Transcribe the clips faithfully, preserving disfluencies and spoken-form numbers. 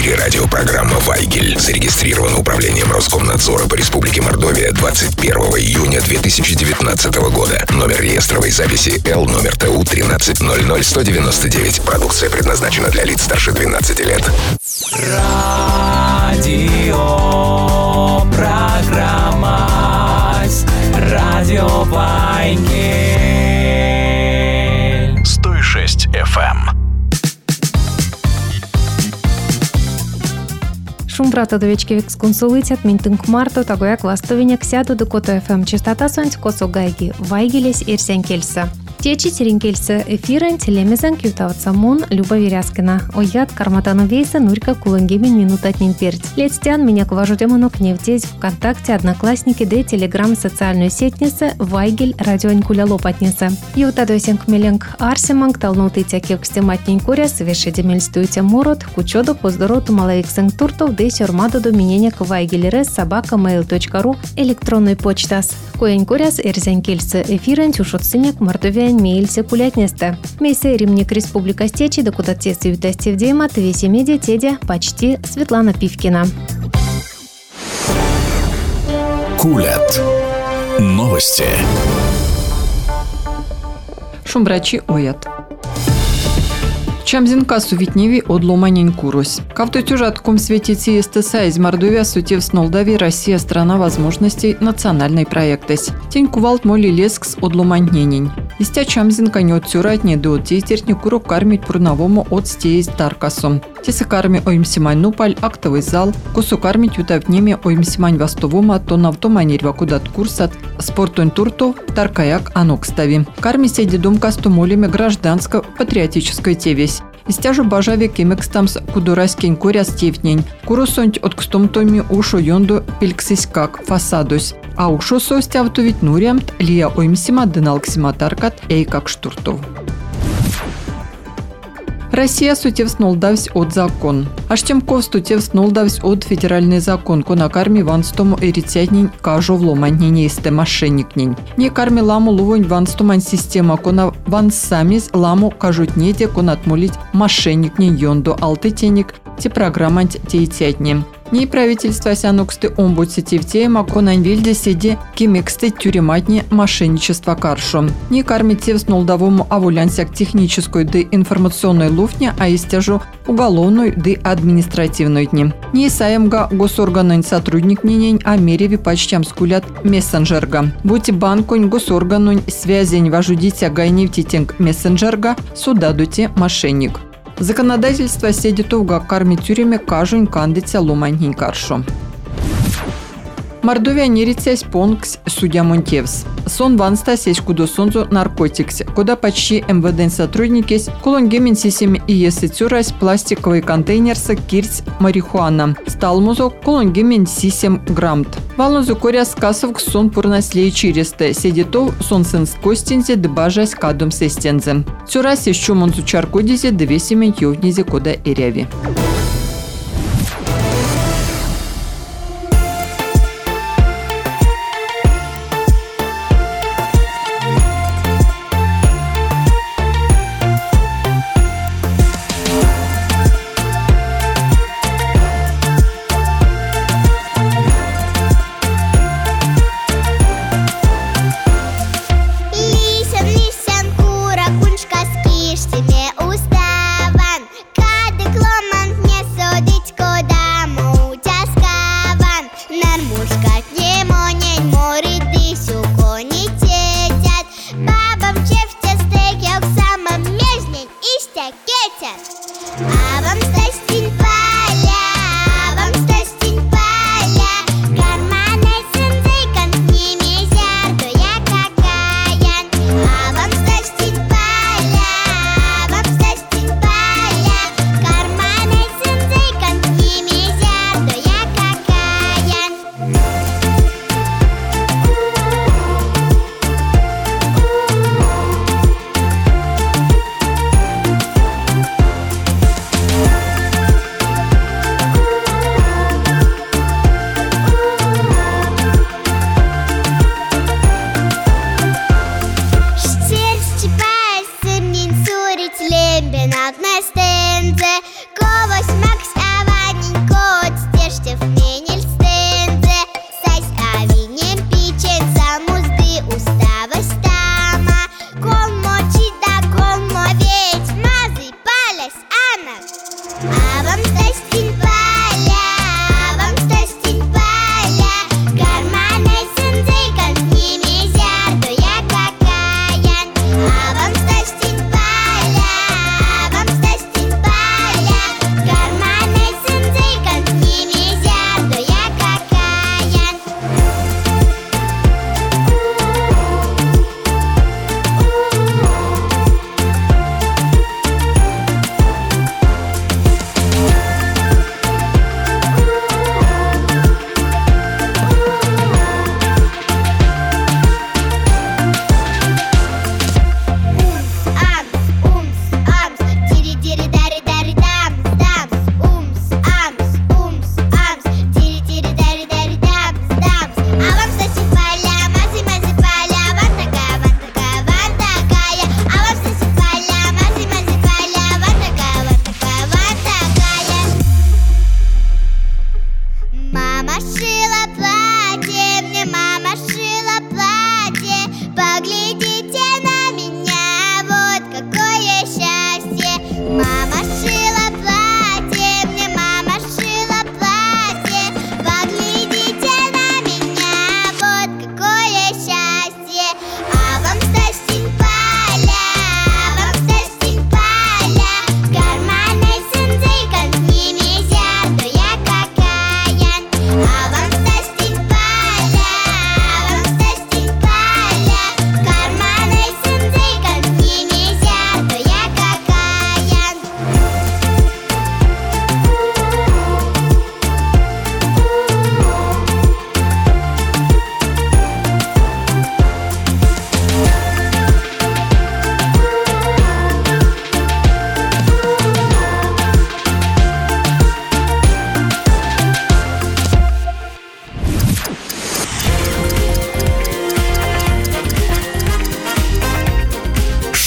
эфире радиопрограмма «Вайгель». Зарегистрирована управлением Роскомнадзора по Республике Мордовия двадцать первого июня две тысячи девятнадцатого года. Номер реестровой записи Л номер Т У тринадцать ноль ноль сто девяносто девять. Продукция предназначена для лиц старше двенадцати лет. Радио программа Радио Вайгель сто шесть эф эм. Шумбрата довечки викс консулицят минтинг марто тагояк вастовиняк сяду до кото эф эм частота сонь косо гайги Вайгелес ирсен кельса. Течи теренкельса эфирен телемезен кютавца мун Люба Веряскина. Оят карматану вейса нурька кулангемин минутатнин перц. Летстян меня кважу демонок невтезь ВКонтакте, Одноклассники, да Телеграм, социальную сетница Вайгель радионь куля лопатница. Ютадойсенк меленк арсиманг талнутый тякек стематнин куря свеше демельстуйте морот кучоду поздороту малавиксенг туртов да сёрмаду до миненек вайгелерес собака mail точка ру электронный почтас. Коень куряс эрзенкельса эфирен тюшотсыняк мартовян мейльсе кулятнесте. Мейсе римник Республика Стечи, да куда тесты витасти в дейма, твеси медиа тедя почти Светлана Пивкина. Кулят. Новости. Шумбрачи оят. Чамзин кассу витневи одломанень курось. Кавто тюжатком свете ЦСТСА из Мордовия сутев с Молдавии Россия страна возможностей национальной проектес. Тень кувалт моли лескс одломанненень. Истя чамзин конет тюратне до тейтерни куру кармить пурновому от стеис таркасом. Тесы карми оимсимань нупаль актовый зал, косу кармить ютавнеме оимсимань вастовома, то навтоманерь вакудат курсат, спортон туртов, таркаяк анокстави. Карми седи дом касту молиме гражданско-патриотической тевесь. Истяжу бажави кемекстамс кудураскень коряс тевнень. Курусонть от кстомтоми ушо йонду пельксиськак фасадось. А ушо состявтовить нуриамт лия оймсима дыналксима таркат эйкак штуртов. Россия сутевс нолдавсь от закон. Аштемков сутевс нолдавсь от федеральный закон, кона карми ванстому эрицятнень кажу вломаннень исте мошенникнень. Не карми ламу лувонь ванстомань система, кона вансамис ламу кажутнете, кона отмолить мошенникнень йонду алтытенник, те программант тейтятнень. Не правительство сянуксты омбудси тевтеема конань вильде седи кемексты тюрематни мошенничество каршу. Не кармит тевс нолдовому авулянсяк технической да информационной луфне, а истяжу уголовной да административной дни. Не саемга госорганный сотрудник нинень, а мереви почтям скулят мессенджерга. Будьте банконь госорганунь связень вожудите гайневтитинг мессенджерга судадуте мошенник. Законодательство седитовга карми тюреме кажунь кандыця ломаньнень каршу. Мордовия не рецясь понкс судья Монтевс. Сон ванста сесть кудо сонзу наркотикс, куда почти эм вэ дэ сотрудники колонгемин сисем и если тюрась пластиковый контейнерса кирс марихуана. Сталмузо колонгемин сисем грамт. Валнузу коря скасовк сон пурнаслей чиристе, седитов сон сенс костинзе дебажась кадум сестензе. Тюрась еще монзу чаркодизе девесимен йовнизе кода эряви. Устава, кадык ломан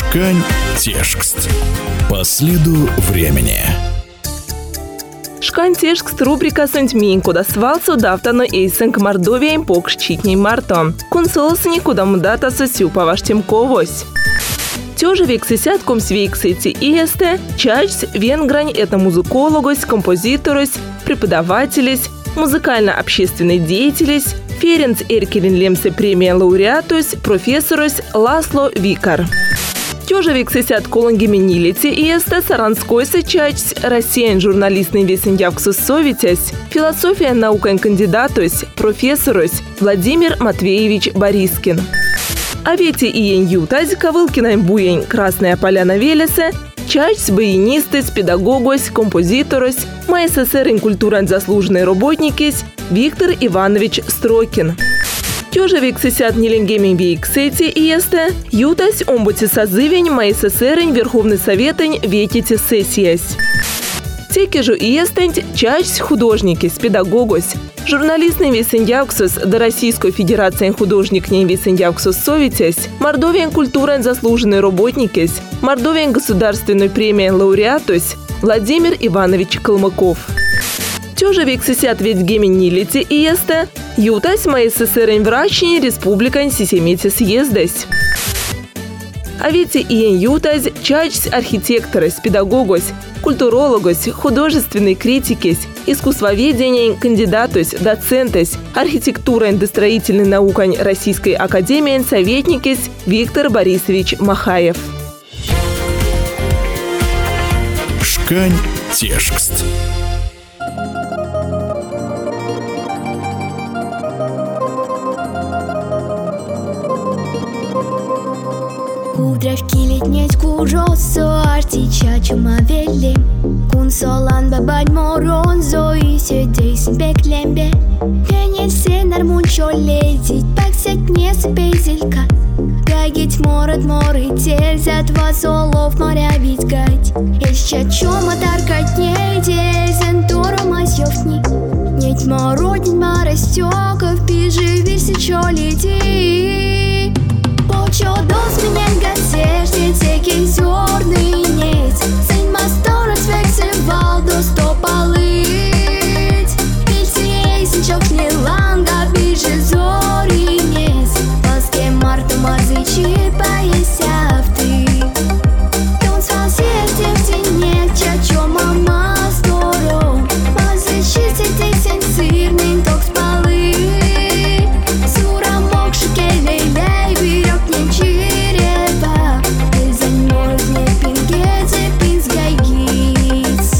Шкань текст. По следу времени. Шкань текст рубрика «Сантьмин», куда свалцу давтано эйсенг Мордовия пок щитней марто. Консолсни, куда мдата сосю по ваштем ковось. Тёже вексесят комсвейксети иесте, чачс венгрань это музыкологос, композиторос, преподавателес, музыкально-общественный деятелес, Ференц Эркелин Лемсе премия лауреатус, профессорос Ласло Викар. Тёже вексесят колонгименилити иесте саранскойсе чачс, россиян журналистный весеньявксус совитясь, философия наукань кандидатус, профессорос Владимир Матвеевич Борискин. А ведь и ютаз ковылкинаем буень Красная Поляна Велесе, чачс баянистес, педагогос, композиторос, МССР культуран заслуженный работникес Виктор Иванович Строкин. Тёже вексесят неленгемень вейксети иесте, ютаз омбути созывень МССР Верховный Советень ветите сессиясь. Теки же иестенть чачс художникес, педагогос, журналистный весеньявксус до Российской Федерации художник ней весеньявксус совитясь, Мордовиан культуран заслуженный работникес, Мордовиан государственной премии лауреатус Владимир Иванович Калмыков. Тёже вексесят ведь геменилити иесте, ютась МССР врачни республикань сисемите съездась. А ведь и ютаз чачс архитекторос, педагогос, культурологос, художественный критикес, искусствоведение, кандидатус, доцентес, архитектура и строительной наукань Российской Академии советникес Виктор Борисович Махаев. Шкань текст. Кудравки летнять кужосо артича чумавели Кун солан бабать моронзо и седейсин беклембе Кенесе нармунчо летить паксять не спейзелька Гагить морот моры тельзят вас олов моря витгать Еще чума таркать не тельзен туру масёвни Неть мородин маростёков пижи висичо лети Почо дос меня газешни теки зёрный неть Сын масторос вексевал до сто полыть Пильсей сычок не ланга пише зори неть Паске марта мазычи поесяв ты Тон свасете в тенек чачо мама здоров Мазычи сетей сен сырный ток спалы Сура мокши келей-лей вирёк не черева Дызань морок не пингете пинсгайгиц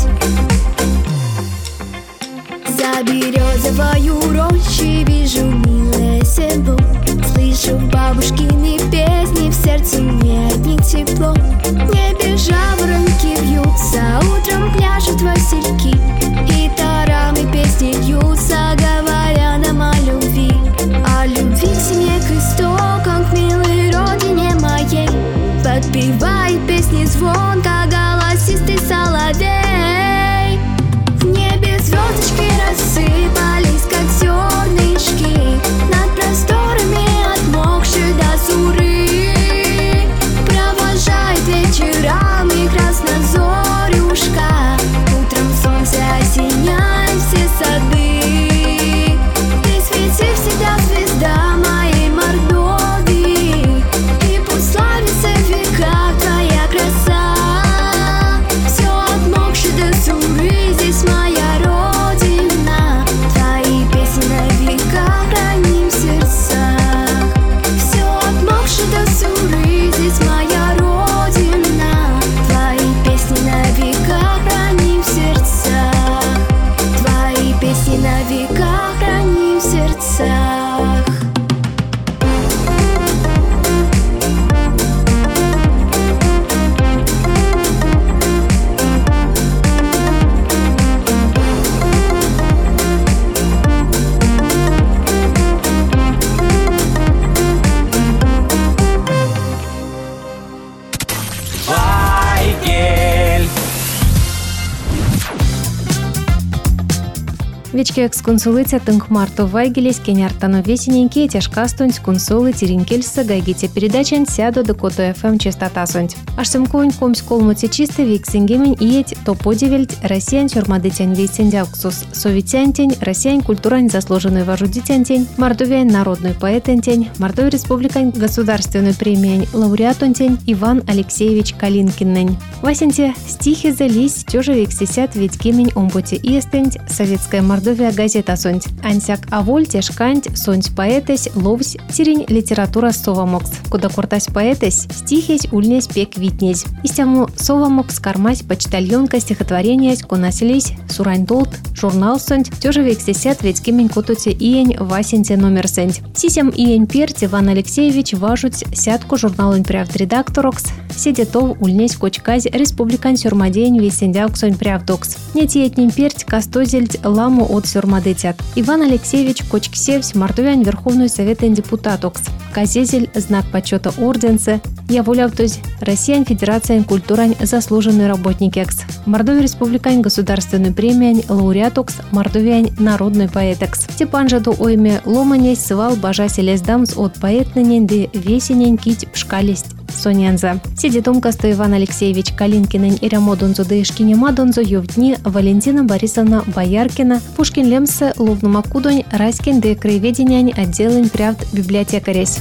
За берёзовою рощей вижу милое село Слышу бабушкины песни, в сердце мне от них тепло В небе жаворонки вьются, утром пляшут васильки Гитарами песни льются, говоря нам о любви О любви к семье, к истокам, к милой родине моей Подпевает песни звонко голосистый соловей В небе звездочки рассыпались, как зернышки Над просторами отмокшей до суры Провожает вечерами краснозорюшка Утром солнце осеняет все сады Ты свети всегда, звезда моей Мордовии И пусть славится в веках твоя краса Все отмокшее Вечке эксконсулыця тынк марто вайгелес кеняртано весененьке тяжкастунь консулы теринкельса гайгите передачан сяду до кото ФМ частотасунь. Ашсемкоинь комсь колмуте чисто виксенгемень иеть топодивельть россиян чурмадытянь вейсендяуксус советянтень россиян культурань заслуженную важудитянтень мордовиян народную поэтентень Мордовия республикань государственную премиянь лауреатунтень Иван Алексеевич Калинкиннень. Васенте стихи зались тёже виксесят ведькемень омботе иестенть советская Мордовия газета сонть. Ансяк аволь тяжканть сонть поэтесь ловсь тирень литература совамокс. Куда куртась поэтесь стихесь ульнесь пек витнесь. Истяму совамокс кармась почтальонка стихотворениях конаселись сурань долт журнал сонть тёже виксесят ведькемень котуте иень васенте номер сенть. Сисем иень перт Иван Алексеевич важуть сятку журналын прявд редакторокс седетов ульнесь кочказ республикан сюрмадень весендяуксонь прявдокс. Нетиетнень перть кастозельть ламу от сюрмадытят. Иван Алексеевич Кочксевсь Мордовян Верховный Совет депутатокс. Казезель знак почета орденце. Я волявтусь Россиян Федерация культурань заслуженный работникекс. Мордовия Республикань государственную премиянь лауреатокс Мордовиян народный поэтекс. Тепанжаду ойме ломанесь сывал бажа селездамс от поэтнынень де весенень кить пшкалесть сонянза. Сидетомка сто Иван Алексеевич Калинкинен и Рамодонзо Даишкине Мадонзо Ювдни Валентина Борисовна Бояркина Пушкин Лемсе Ловнумакудонь Раскин де краеведенянь отделень прявд библиотекаресь.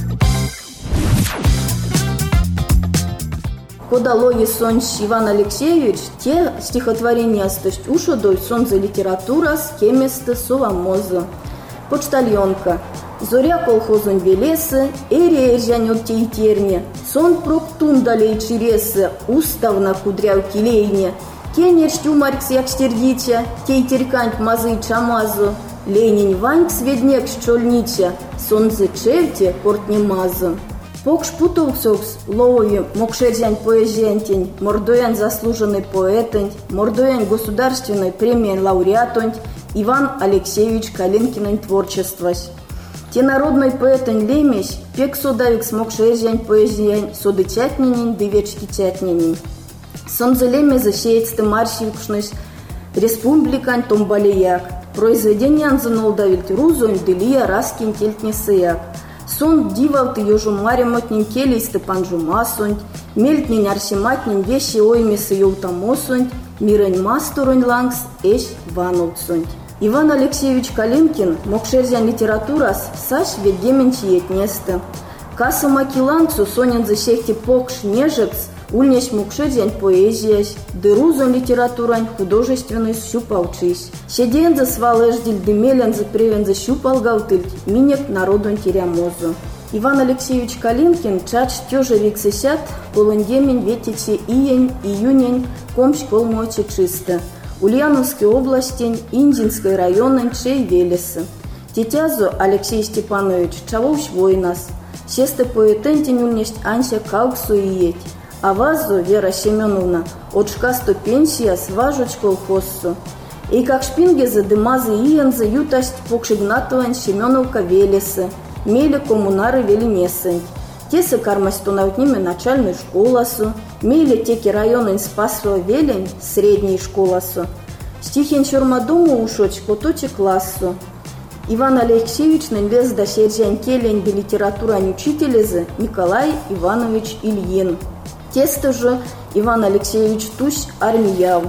Кода логи сонч Иван Алексеевич, те стихотворения стость ушодой сон за литература с кеместы совамоза. Почтальонка. Зоря колхозун белесы, эре эржань от тейтерне. Сон проктун далей чиресы, уставна кудряв килейне. Кенер штюмаркс якштердича, тейтеркант мазы чамазу. Ленин ваньк сведнек щольнича, сон за чевте кортне мазу. Покш путовксокс лови мокшерзянь поэзиянтень, мордоян заслуженный поэтень, мордоян государственной премией лауреатонь Иван Алексеевич Калинкинен творчествось. Те народной поэтень лемесь, пек содавик смокшерзянь поэзиянь, содычатненень, девечкичатненень. Сонзелеме засеется марсивкшность республикань томбалеяк, произведение анзанолдавильт рузонь делия раскин тельтнесеяк. Сон дивалты ёжу маремотнин келей Степан Жумасонь, мельтнин арсиматнин вещи оймесы ёутамосонь, мирень масторонь лангс эш ванолцонь. Иван Алексеевич Калинкин мокшерзян литературас саш ведгемен чиетнесты. Каса макиланцу сонен засехте покш нежекс, ульнесь мокшерзян поэзиясь, дырузон литературань художественный щупалчись. Седен за свалеждиль демелен за превен за щупалгалтыль, минек народон терямозу. Иван Алексеевич Калинкин чач тёже виксесят, полонгемень ветите иень, июнень, комщ колмочи чисто. Ульяновской области, Индинской районен чей велесы. Тетязу Алексей Степанович чавовщ войнас. Сесте поэтентень ульнесть Анся кауксу иеть. А вазу Вера Семеновна от шкасто пенсия сважуч колхозсу. И как шпинге за дымазы иенза ютасть покшигнатуань Семеновка велесы. Мели коммунары велимесень. Тесы кармастунают ними начальную школасу. Мели теки районен спасла велень средней школасу. Стихин чурмадому ушоч коточи классу. Иван Алексеевич ненвез да серзян келень де литературань учителезы Николай Иванович Ильин. Тесто же Иван Алексеевич Тусь армияв.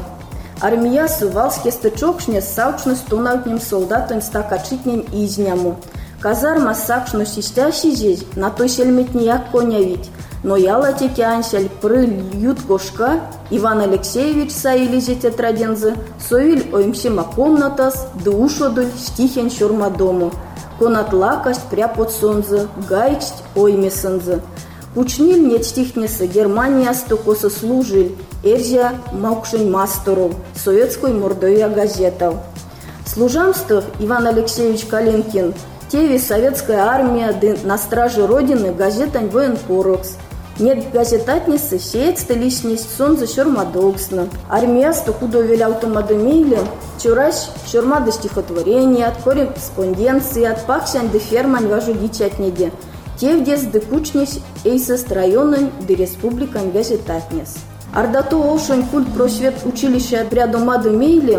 Армиясу валске стычокшне саучны стунавтнем солдатын стакачитнем изняму. Казарма сакшну систящий здесь на той сельметнияк конявить. Но яла теки ансель прыль ют кошка Иван Алексеевич саили тетрадензы совиль оймсима комнатас да ушодуль стихен шурмадому. Конат лакасть пряпот сонзы, гайчт оймесынзы. Кучнил нет стихнеса Германия стокоса служил, эрзя маукшень мастеров, советской Мордовия газетов. Служамств Иван Алексеевич Калинкин, теви советская армия на страже Родины газетань военпорокс. Нет газетатницы сеет столичность сон за шурмадолксна. Армия сто худовели автомадомили, чурась шурмады стихотворения, от корреспонденции, от пахсянь де фермань важу дичатнеде. Тевдес де кучнись эйсес районен де республикан газетатнес. Ардато ошен культ просвет училище отряду маду мейли,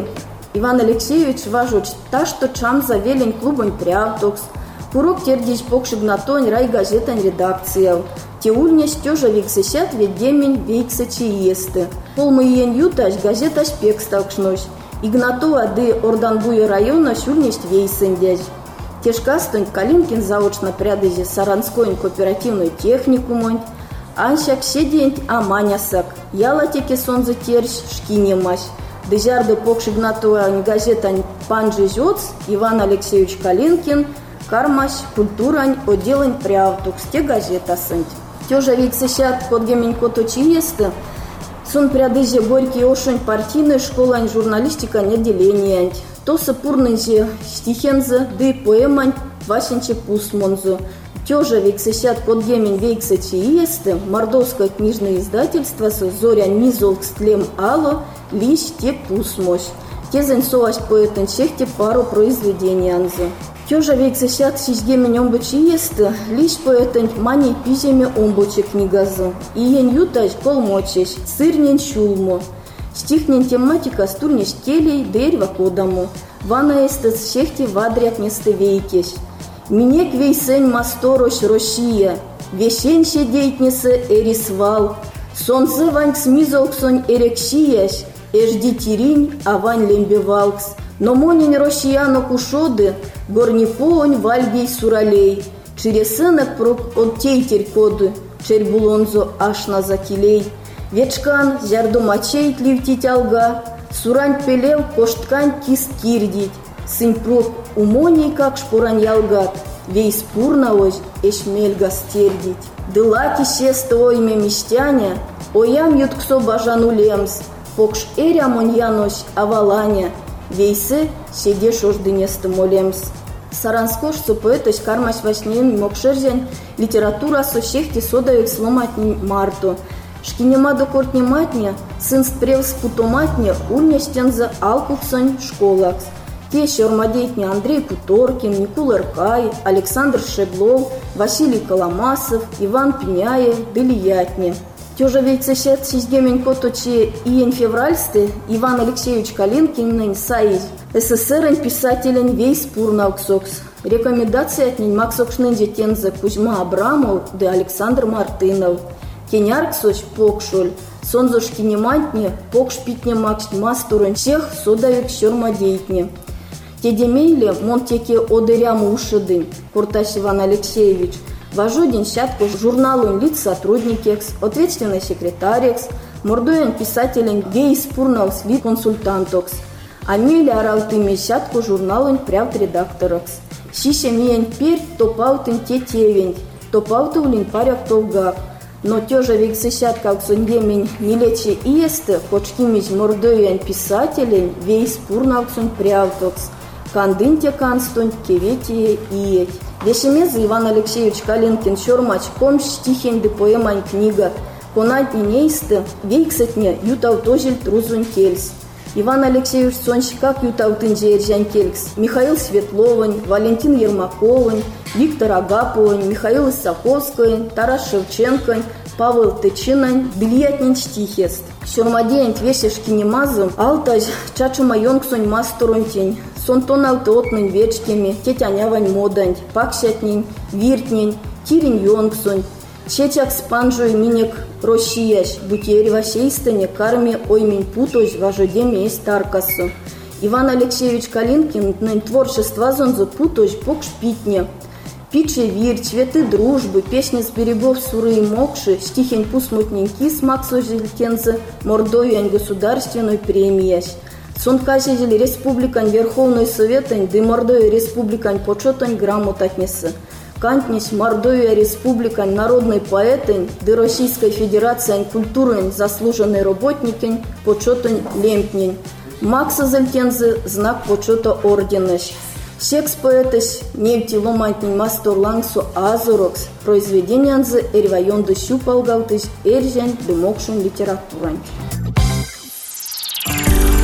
Иван Алексеевич важуч та, что чам завелень клубонь прявтокс, курок тердич покшигнатонь рай газетань редакциял. Теульня стёжа виксесят ведемень вейксачи есты. Полмы иен юташ газета шпек сталкшнось. Игнатова ды Орданбуя района шульнесть вейсендяж. Тешкастонь Калинкин заочно прядызе Саранской кооперативную техникумонь. Аншак седень аманясак. Ялатеке сонзы терш шкинемаш. Дежарды покшигнатова газетань панжи жёц Иван Алексеевич Калинкин. Кармаш культурань отделань прявтукс те газета сынь. Тёжа виксесят подгемень коточи есты. Сон прядызе горький ошонь партийной школань журналистика неделения. То сапурнынзе стихензе ды поэмань васенче пусмонзу. Тёжа виксесят подгемень вейксачи есты. Мордовское книжное издательство со зоря низолкстлем ало лишь те пусмось. Те заньсоваш поэтен чехте пару произведений анзы. Тёжа виксесят сизгемень омбочи есты, лишь поэтен мани пиземе омбоче книгазы. Иен ютаж колмочеш, сырнен шулмо. Стихнен тематика стурнеш келей дерьва кодаму. Вана эстес шехте вадрят место вейкеш. Минек вейсень масторош Россия. Вешенше дейтнесе эрисвал. Сонце ваньк смизолксонь эрекшияш. Эжди тиринь авань лембевалкс. Но монень россияно кушоды, горни поонь вальгей суралей. Чересенек прок от тейтерь коды, чербулонзо аш на закилей. Вечкан зярду мачей тливтить алга, сурань пелел кошткань кис кирдить. Сынь прок умоней как шпурань ялгат, вейс пурна ось эшмельга стердить. Дылаки сеста ойме мещаня, оям ютксо бажану лемс, покш эря моньянось аваланя. Вейсы седеш ождынесты молемс. Саранскош сопоэтош кармаш вашнен мокшерзянь литература со шехте содавек сломатни марту. Шкинема до кортнематня, сын спревс путоматня, ульнештенза алкуксонь школакс. Те шормадейтни Андрей Путоркин, Никул Эркай, Александр Шеглов, Василий Коломасов, Иван Пеняев, Делиятни. Тёжа вейцесят сизгемень коточи иен февральсты Иван Алексеевич Калинкин саиз СССР писателен вейс пурнауксокс. Рекомендации от нень максокшнын детенза Кузьма Абрамов да Александр Мартынов. Кенярксоч покшоль, сонзош кинемантне покшпитне макс мастурын всех содавик щормадейтне. Тедемейле монтеке одыряму ушыдын, Курташ Иван Алексеевич. Важудин сятку журналу лиц сотрудникекс, ответственный секретарекс, мордуен писателен вейс пурнаус вид консультантокс. Амели аралтыми сятку журналын прявт редакторокс. Шише миен пер топаутын те тевень, топаутулин паряк товгак. Но тёжа виксы сятка уксунгемень нелече иесты, почкимич мордуен писателен вейс пурнаусун прявтокс. Кандынте канстон кеветие иеть. Вешемезы Иван Алексеевич Калинкин шормач комш стихень де поэмань книга. Конать нейсты вейксетне ютаутожель трузун кельс. Иван Алексеевич сонщикак ютаутын жержань кельс. Михаил Светловань, Валентин Ермаковань, Виктор Агаповань, Михаил Исаковский, Тарас Шевченко, Павел Тычинань, Бильятнин стихест. Шормадеянь твешешки немазы, алтаж чачу майонксонь масторунтень. Сонтон алты отнын вечкеми, тетянявань модань, пакшатнень, виртнень, тирень йонксонь. Чечак спанжуй минек Россияш, бутери вашейстане карме оймень путож важодеме и старкасу. Иван Алексеевич Калинкин нын творчество зонзу путож покшпитне. Пичи вир, цветы дружбы, песни с берегов Суры и Мокши, стихень пусмутненьки с Максу Жильтензе, мордовянь государственной премияш. Сонказели республикань Верховный Советань, да Мордовия республикань почетань грамотатнесы. Кантнись Мордовия республикань народный поэтань, да Российской Федерации культурань заслуженный работникень почетань лемпнень. Макса Зельтензе знак почета орденеш. Секс поэтес нефти ломантнень мастор лангсу азурокс, произведениянзы эрвайонды щупалгалтыш эржань да мокшун литературань.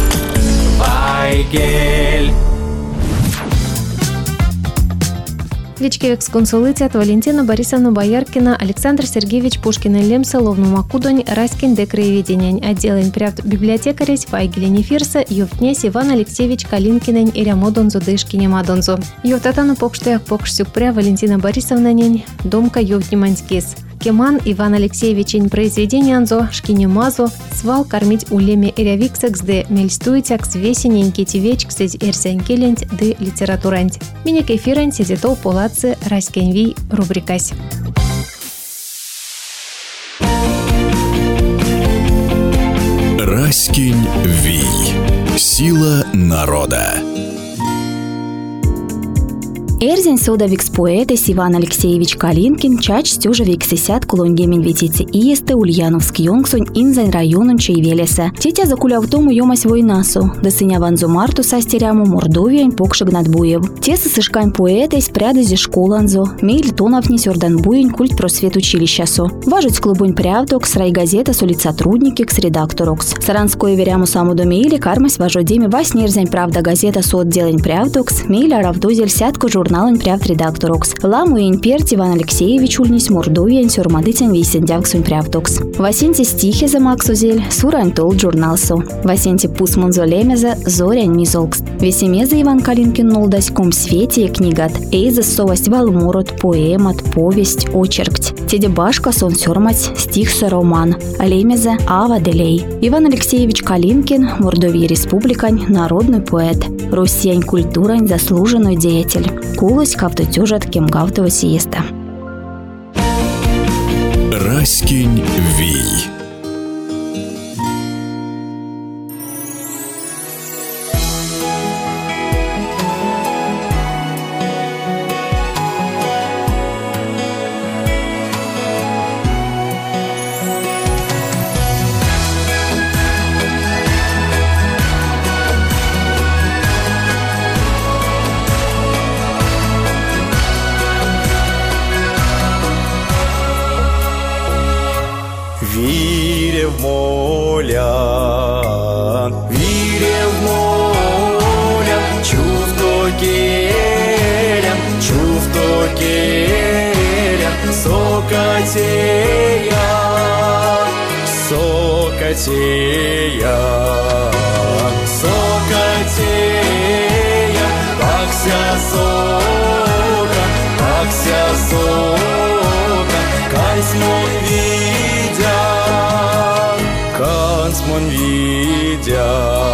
Вайгель. Вечкевекс консулитет Валентина Борисовна Бояркина, Александр Сергеевич Пушкин и Лемса Ловну Макудонь, Раскин Декраеведение, отделен пряв библиотекаресь Вайгелени Фирса, Юфтнес Иван Алексеевич Калинкинен и Рямодонзо Дышкине Мадонзо. Юфтатану покштуях покшсюк пря Валентина Борисовна нень, домка Юфтниманскис. Кеман Иван Алексеевич произведение анзо шкине мазо свал кормить улеме эрявиксекс де мельстуйтякс весененьки тивечксез эрсенкелент де литературант. Минек эфирен сидетол полацы раскенви рубрикась. Раскинь Вий. Сила народа. Эрзень сода викс поэтес Иван Алексеевич Калинкин чач стюжа виксесят колонгемень ветицы иесте Ульяновск Йонгсонь инзань районун чейвелеса. Тетя закуляв тому йомась войнасу, да сыня ванзу марту састеряму Мордовиянь покшик надбуев. Теса сышкань поэтес прядызи школанзо, мейль тоновни сёрданбуянь культ просвет училищасо. Важуть клубунь прявтокс, райгазета солит сотрудникикс редакторокс. Саранское веряму саму домейле кармась важодеме вас нерзень правда газета со отделень прявтокс, мейля равдозель сятку журнал пряв редакторокс. Ламу ень перт Иван Алексеевич ульнись Мордовиянь сёрмадыцень вейсендявксунь прявтокс. Васенти стихи за максузель, сурань тол журналсу. Васенти пусмунзо лемеза зорянь мизолкс. Весемеза Иван Калинкин нолдась ком свете книгат. Эйза совость валморот, поэмат, повесть, очеркть. Теде башка сон сёрмать стих со роман. Алемеза ава делей. Иван Алексеевич Калинкин, Мордовия республикань, народный поэт. Россиянь культурань заслуженный деятель. Кулось кавтотюжат кем гавтова сиеста. Раскинь Вий. Вире в моля, вире в моля, чувто келям, чувто келям, сокатея, сокатея, сокатея, акся сока, акся сока, кайсмон видя. Кансмон видя,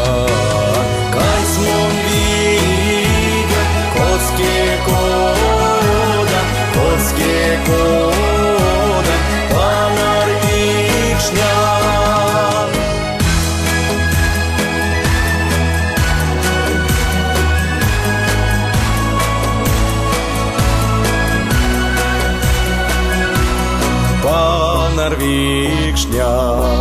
кансмон видя, котске кода, котске кода, панар вишня. Панар вишня.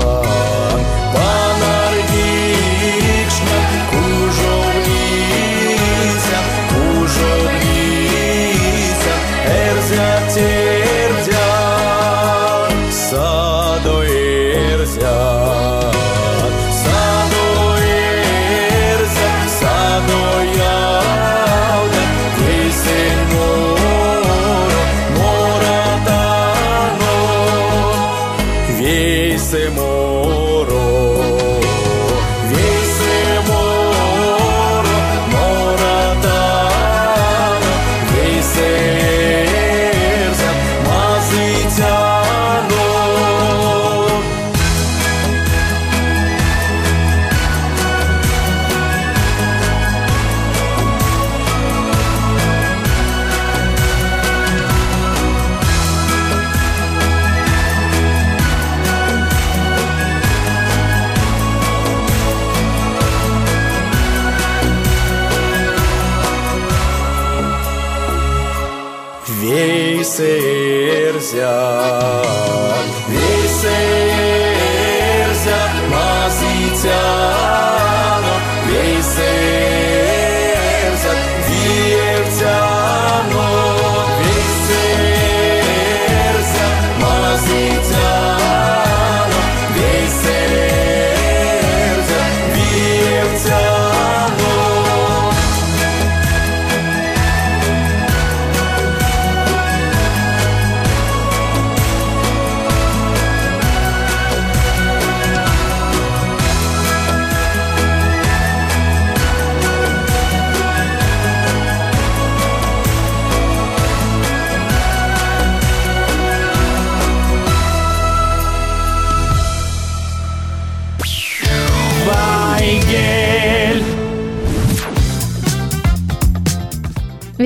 Вейсерзя, вейсерзя, мазитяно, вейсерзя, виевтяно, вейсерзя, мазитяно, вейсерзя, виевтяно.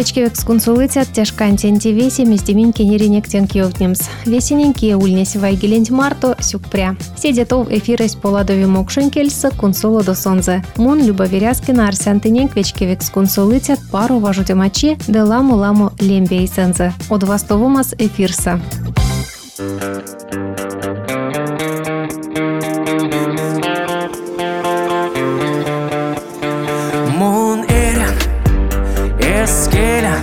Свечки эксконсулитят тяжкантенти весе местемин кенеринек тенкиовтнимс. Весененькие ульнесь вайгелент марто сюкпря. Седетов эфирес поладови мокшенкельса консула до сонзе. Мон любоверяскина арсянтынек вечки эксконсулитят пару важутемачи де ламу-ламу лембейсензе. От вастовумас эфирса. Мон эрен эскеля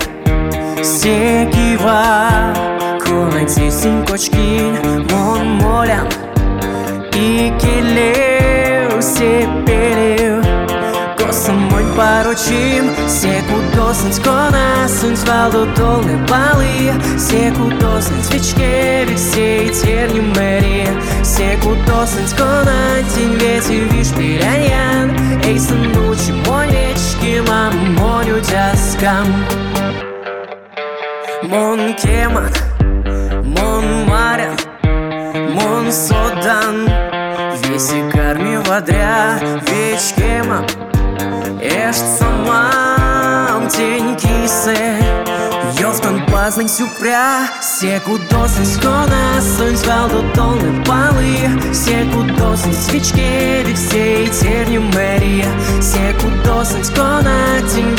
секива кунайти синкочкин мон молян и келеу сепелеу косом мой поручим секу досыть кона сунь валду долны балы секу досыть свечке вексей терню мэри секу досыть кона тень вети виш пиляян эй сынучи монечки мам моню тяскам мон кеман мон марян мон содан веси карми водря веч кеман эш самам тень кисе Йовтан пазнень сюпря секу досень скона сунь валду долны палы секу досень свечке вексей терню мэри секу досень скона тень